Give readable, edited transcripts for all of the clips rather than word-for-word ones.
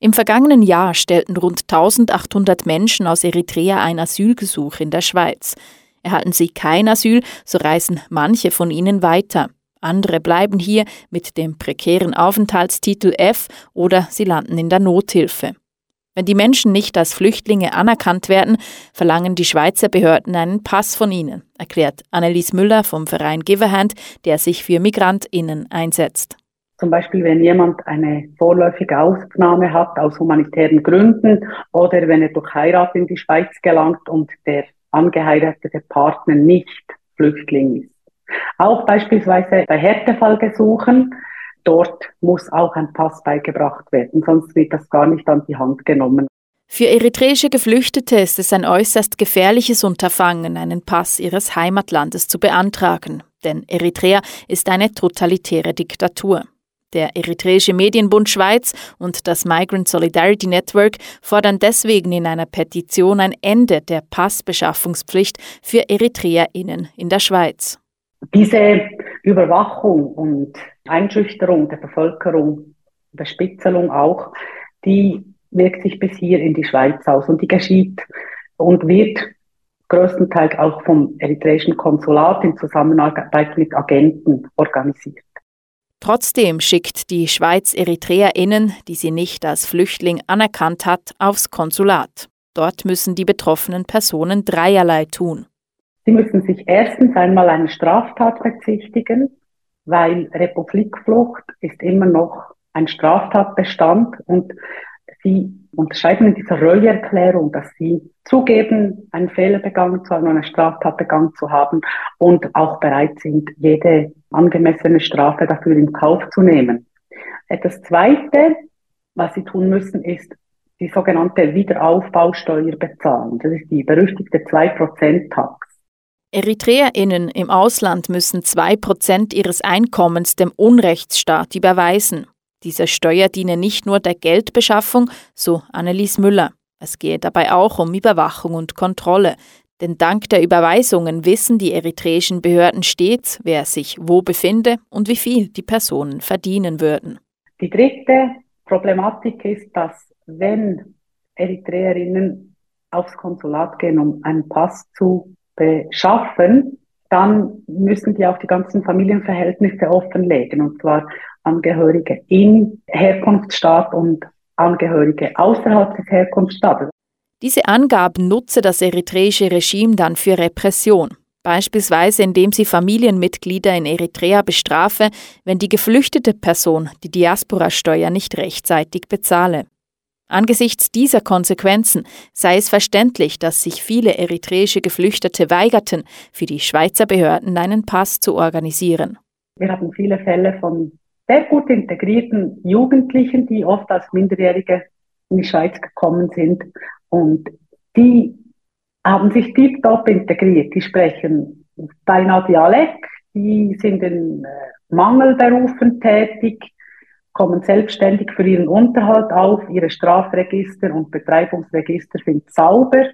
Im vergangenen Jahr stellten rund 1800 Menschen aus Eritrea ein Asylgesuch in der Schweiz. Erhalten sie kein Asyl, so reisen manche von ihnen weiter. Andere bleiben hier mit dem prekären Aufenthaltstitel F oder sie landen in der Nothilfe. Wenn die Menschen nicht als Flüchtlinge anerkannt werden, verlangen die Schweizer Behörden einen Pass von ihnen, erklärt Annelies Müller vom Verein Giverhand, der sich für MigrantInnen einsetzt. Zum Beispiel, wenn jemand eine vorläufige Aufnahme hat aus humanitären Gründen oder wenn er durch Heirat in die Schweiz gelangt und der angeheiratete Partner nicht Flüchtling ist. Auch beispielsweise bei Härtefallgesuchen, dort muss auch ein Pass beigebracht werden, sonst wird das gar nicht an die Hand genommen. Für eritreische Geflüchtete ist es ein äußerst gefährliches Unterfangen, einen Pass ihres Heimatlandes zu beantragen. Denn Eritrea ist eine totalitäre Diktatur. Der Eritreische Medienbund Schweiz und das Migrant Solidarity Network fordern deswegen in einer Petition ein Ende der Passbeschaffungspflicht für EritreerInnen in der Schweiz. Diese Überwachung und Einschüchterung der Bevölkerung, Bespitzelung auch, die wirkt sich bis hier in die Schweiz aus und die geschieht und wird größtenteils auch vom eritreischen Konsulat in Zusammenarbeit mit Agenten organisiert. Trotzdem schickt die Schweiz EritreerInnen, die sie nicht als Flüchtling anerkannt hat, aufs Konsulat. Dort müssen die betroffenen Personen dreierlei tun. Sie müssen sich erstens einmal eine Straftat bezichtigen, weil Republikflucht ist immer noch ein Straftatbestand und sie unterscheiden in dieser Reueerklärung, dass sie zugeben, einen Fehler begangen zu haben, eine Straftat begangen zu haben und auch bereit sind, jede angemessene Strafe dafür in Kauf zu nehmen. Das Zweite, was sie tun müssen, ist die sogenannte Wiederaufbausteuer bezahlen. Das ist die berüchtigte 2%-Tax. EritreerInnen im Ausland müssen 2% ihres Einkommens dem Unrechtsstaat überweisen. Diese Steuer diene nicht nur der Geldbeschaffung, so Annelies Müller. Es gehe dabei auch um Überwachung und Kontrolle. Denn dank der Überweisungen wissen die eritreischen Behörden stets, wer sich wo befinde und wie viel die Personen verdienen würden. Die dritte Problematik ist, dass wenn EritreerInnen aufs Konsulat gehen, um einen Pass zu beschaffen, dann müssen die auch die ganzen Familienverhältnisse offenlegen, und zwar Angehörige im Herkunftsstaat und Angehörige außerhalb des Herkunftsstaates. Diese Angaben nutze das eritreische Regime dann für Repression, beispielsweise indem sie Familienmitglieder in Eritrea bestrafe, wenn die geflüchtete Person die Diasporasteuer nicht rechtzeitig bezahle. Angesichts dieser Konsequenzen sei es verständlich, dass sich viele eritreische Geflüchtete weigerten, für die Schweizer Behörden einen Pass zu organisieren. Wir hatten viele Fälle von sehr gut integrierten Jugendlichen, die oft als Minderjährige in die Schweiz gekommen sind, und die haben sich tiptop integriert. Die sprechen beinahe Dialekt, die sind in Mangelberufen tätig, kommen selbstständig für ihren Unterhalt auf, ihre Strafregister und Betreibungsregister sind sauber,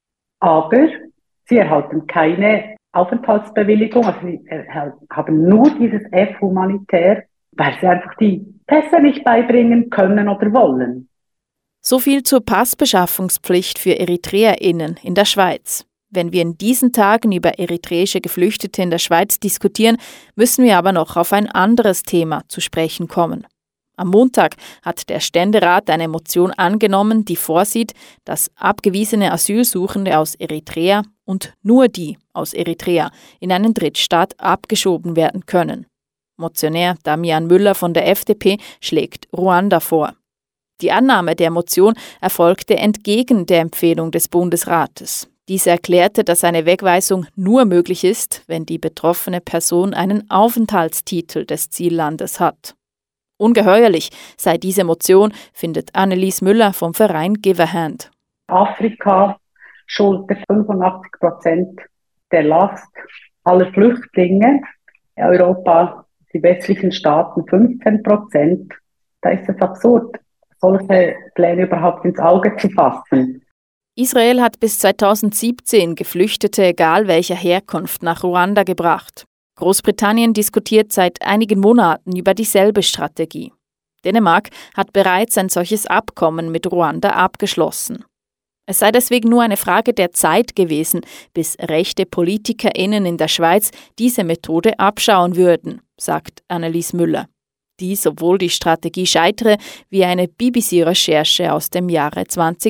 aber sie erhalten keine Aufenthaltsbewilligung, also sie haben nur dieses F humanitär, weil sie einfach die Pässe nicht beibringen können oder wollen. So viel zur Passbeschaffungspflicht für EritreerInnen in der Schweiz. Wenn wir in diesen Tagen über eritreische Geflüchtete in der Schweiz diskutieren, müssen wir aber noch auf ein anderes Thema zu sprechen kommen. Am Montag hat der Ständerat eine Motion angenommen, die vorsieht, dass abgewiesene Asylsuchende aus Eritrea und nur die aus Eritrea in einen Drittstaat abgeschoben werden können. Motionär Damian Müller von der FDP schlägt Ruanda vor. Die Annahme der Motion erfolgte entgegen der Empfehlung des Bundesrates. Dieser erklärte, dass eine Wegweisung nur möglich ist, wenn die betroffene Person einen Aufenthaltstitel des Ziellandes hat. Ungeheuerlich sei diese Motion, findet Annelies Müller vom Verein Giverhand. Afrika schuldet 85% der Last aller Flüchtlinge. Europa, die westlichen Staaten 15%. Da ist es absurd, solche Pläne überhaupt ins Auge zu fassen. Israel hat bis 2017 Geflüchtete egal welcher Herkunft nach Ruanda gebracht. Großbritannien diskutiert seit einigen Monaten über dieselbe Strategie. Dänemark hat bereits ein solches Abkommen mit Ruanda abgeschlossen. Es sei deswegen nur eine Frage der Zeit gewesen, bis rechte PolitikerInnen in der Schweiz diese Methode abschauen würden, sagt Annelies Müller. Dies, obwohl die Strategie scheitere, wie eine BBC-Recherche aus dem Jahre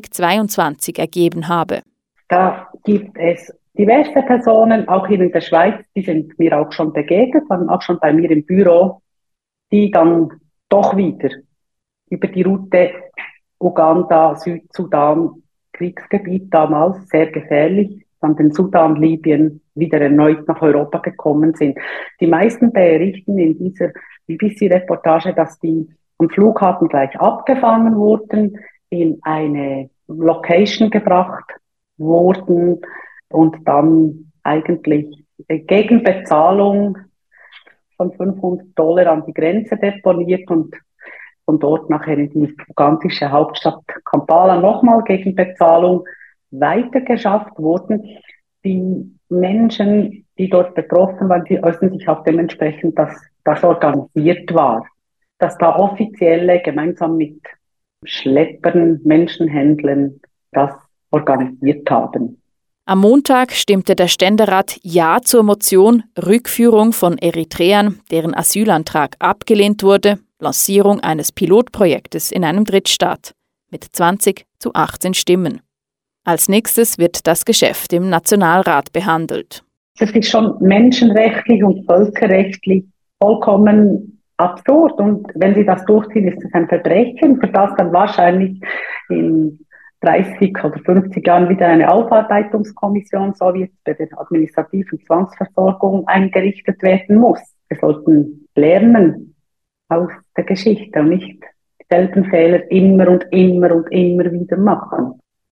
2022 ergeben habe. Da gibt es diverse Personen, auch hier in der Schweiz, die sind mir auch schon begegnet, waren auch schon bei mir im Büro, die dann doch wieder über die Route Uganda, Südsudan, Kriegsgebiet damals, sehr gefährlich, dann den Sudan, Libyen, wieder erneut nach Europa gekommen sind. Die meisten berichten in dieser BBC-Reportage, dass die am Flughafen gleich abgefangen wurden, in eine Location gebracht wurden und dann eigentlich gegen Bezahlung von $500 an die Grenze deponiert und von dort nachher in die ugandische Hauptstadt Kampala nochmal gegen Bezahlung weitergeschafft wurden. Die Menschen, die dort betroffen waren, die äußern sich auch dementsprechend, dass das organisiert war, dass da Offizielle gemeinsam mit Schleppern, Menschenhändlern das organisiert haben. Am Montag stimmte der Ständerat Ja zur Motion Rückführung von Eritreern, deren Asylantrag abgelehnt wurde, Lancierung eines Pilotprojektes in einem Drittstaat mit 20:18 Stimmen. Als nächstes wird das Geschäft im Nationalrat behandelt. Das ist schon menschenrechtlich und völkerrechtlich vollkommen absurd. Und wenn Sie das durchziehen, ist es ein Verbrechen, für das dann wahrscheinlich in 30 oder 50 Jahren wieder eine Aufarbeitungskommission, so wie es bei der administrativen Zwangsversorgung eingerichtet werden muss. Wir sollten lernen aus der Geschichte und nicht dieselben Fehler immer und immer und immer wieder machen.